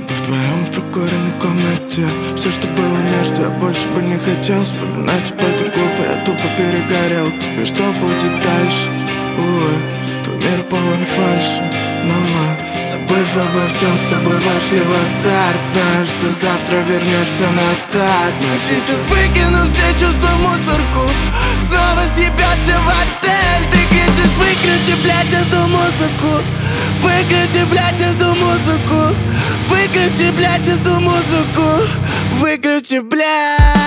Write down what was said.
бы в твоем прокуренной комнате. Все, что было между, я больше бы не хотел вспоминать об этом глупо, я тупо перегорел. Теперь что будет дальше? Увы, твой мир полон фальши, но мы, забыв обо всем, с тобой вошли в азарт. Знаю, что завтра вернешься назад, но сейчас выкину все чувства в мусорку. Снова съебешься в отель. Ты кричишь: выключи, блядь, эту музыку. Выключи, блядь, эту музыку. Выключи, блядь, эту музыку. Выключи, блядь.